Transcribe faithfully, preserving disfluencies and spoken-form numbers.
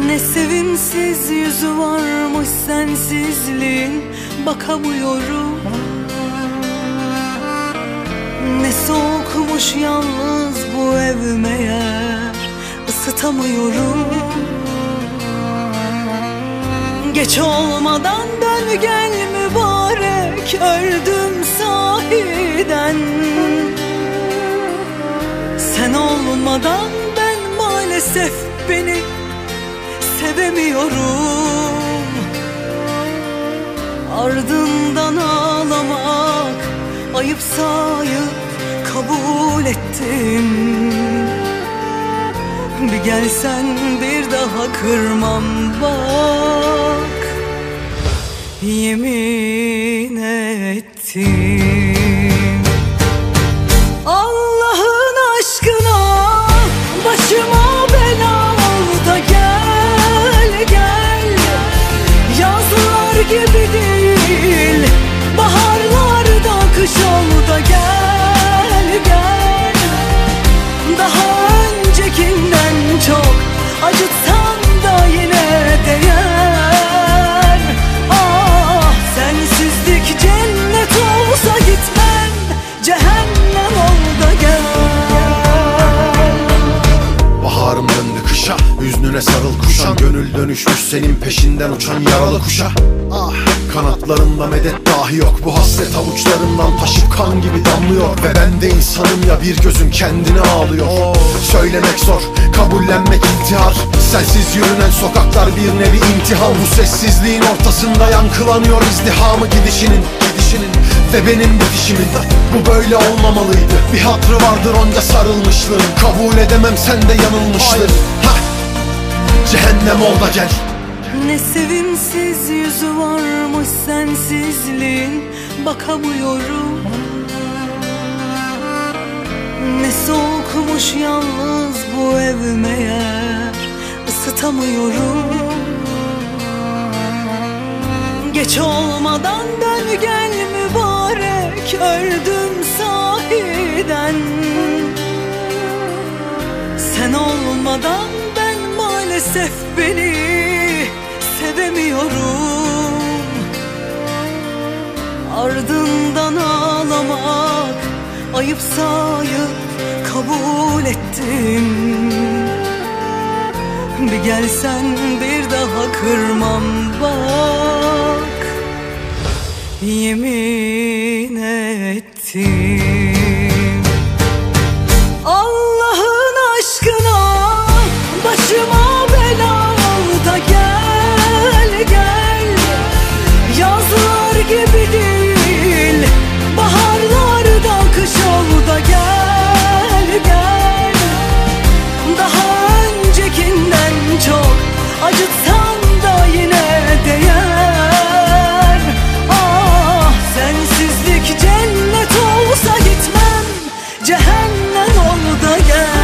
Ne sevimsiz yüzü varmış sensizliğin, bakamıyorum. Ne soğukmuş yalnız bu ev meğer, ısıtamıyorum. Geç olmadan dön gel mübarek, öldüm sahiden. Sen olmadan ben maalesef beni sevemiyorum. Ardından ağlamak ayıp sayıp kabul ettim. Bir gelsen bir daha kırmam bak, yemin ettim. Allah'ın aşkına başıma bela ol da gel gel. Yazlar gibi değil, baharlarda kış ol da gel gel. Daha öncekinden çok acıtsan da yine değer. Ah, sensizlik cennet olsa gitmem, cehennem ol da gel. Baharım döndü kışa, hüznüne sarıl kuşan. Gönül dönüşmüş senin peşinden uçan yaralı kuşa. Ah, kanatlarında medet dahi yok. Bu hasret avuçlarından taşıp kan gibi damlıyor. Ve ben de insanım ya, bir gözüm kendini ağlıyor. Söylemek zor, kabullenmek intihar. Sensiz yürünen sokaklar bir nevi imtihan. Bu sessizliğin ortasında yankılanıyor izdihamı gidişinin, gidişinin ve benim bitişimin. Bu böyle olmamalıydı, bir hatrı vardır onca sarılmışlığın. Kabul edemem, sen de yanılmıştın. Ha, cehennem ol da gel. Ne sevimsiz yüzü varmış sensizliğin, bakamıyorum. Ne soğukmuş yalnız bu ev meğer, ısıtamıyorum. Geç olmadan dön gel mübarek, öldüm sahiden. Sen olmadan ben maalesef beni sevemiyorum. Ardından ağlamak ayıp sayıp kabul ettim. Bir gelsen bir daha kırmam bak, yemin ettim. Allah'ın aşkına başıma bela ol da gel gel. Yazlar gibi değil, baharlarda kış ol da gel gel. Daha öncekinden çok acıtsan da yine değer. Ah, sensizlik cennet olsa gitmem, cehennem ol da gel.